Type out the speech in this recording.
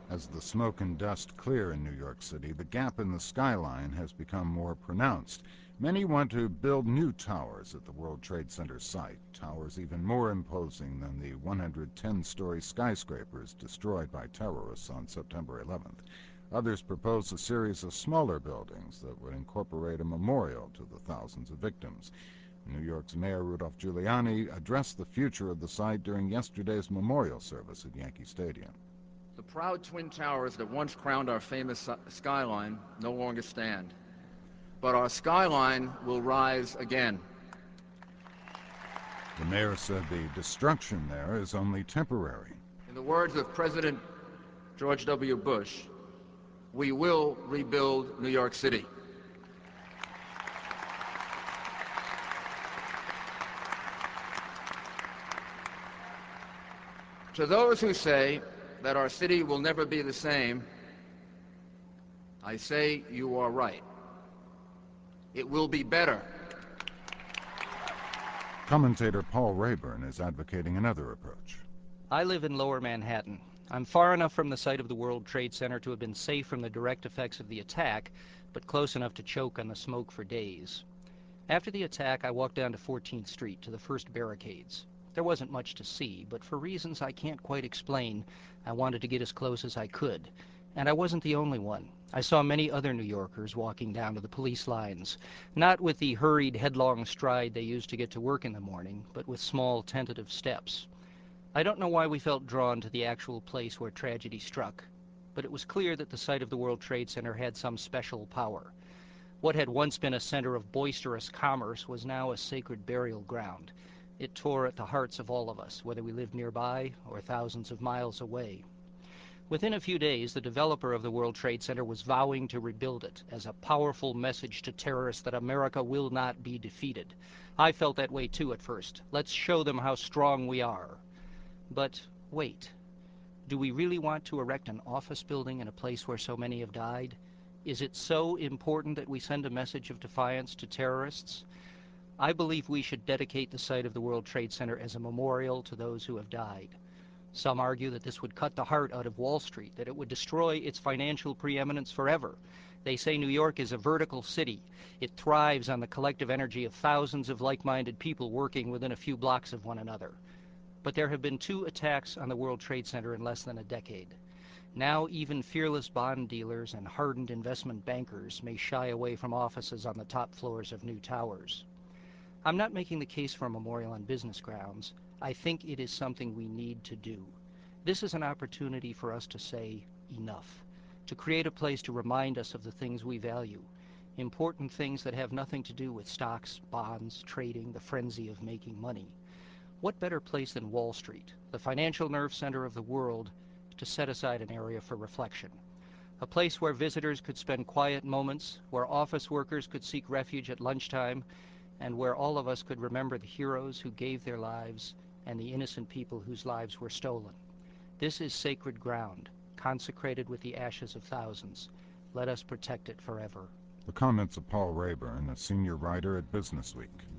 As the smoke and dust clear in New York City, the gap in the skyline has become more pronounced. Many want to build new towers at the World Trade Center site, towers even more imposing than the 110-story skyscrapers destroyed by terrorists on September 11th. Others propose a series of smaller buildings that would incorporate a memorial to the thousands of victims. New York's Mayor Rudolph Giuliani addressed the future of the site during yesterday's memorial service at Yankee Stadium. The proud twin towers that once crowned our famous skyline no longer stand, but our skyline will rise again. The mayor said the destruction there is only temporary. In the words of President George W. Bush, we will rebuild New York City. To those who say that our city will never be the same, I say you are right. It will be better. Commentator Paul Rayburn is advocating another approach. I live in Lower Manhattan. I'm far enough from the site of the World Trade Center to have been safe from the direct effects of the attack, but close enough to choke on the smoke for days. After the attack, I walked down to 14th Street to the first barricades. There wasn't much to see, but for reasons I can't quite explain, I wanted to get as close as I could. And I wasn't the only one. I saw many other New Yorkers walking down to the police lines, not with the hurried, headlong stride they used to get to work in the morning, but with small, tentative steps. I don't know why we felt drawn to the actual place where tragedy struck, but it was clear that the site of the World Trade Center had some special power. What had once been a center of boisterous commerce was now a sacred burial ground. It tore at the hearts of all of us, whether we lived nearby or thousands of miles away. Within a few days, the developer of the World Trade Center was vowing to rebuild it as a powerful message to terrorists that America will not be defeated. I felt that way too at first. Let's show them how strong we are. But wait, do we really want to erect an office building in a place where so many have died? Is it so important that we send a message of defiance to terrorists? I believe we should dedicate the site of the World Trade Center as a memorial to those who have died. Some argue that this would cut the heart out of Wall Street, that it would destroy its financial preeminence forever. They say New York is a vertical city. It thrives on the collective energy of thousands of like-minded people working within a few blocks of one another. But there have been 2 attacks on the World Trade Center in less than a decade. Now even fearless bond dealers and hardened investment bankers may shy away from offices on the top floors of new towers. I'm not making the case for a memorial on business grounds. I think it is something we need to do. This is an opportunity for us to say enough, to create a place to remind us of the things we value, important things that have nothing to do with stocks, bonds, trading, the frenzy of making money. What better place than Wall Street, the financial nerve center of the world, to set aside an area for reflection? A place where visitors could spend quiet moments, where office workers could seek refuge at lunchtime, and where all of us could remember the heroes who gave their lives and the innocent people whose lives were stolen. This is sacred ground, consecrated with the ashes of thousands. Let us protect it forever. The comments of Paul Rayburn, a senior writer at Businessweek.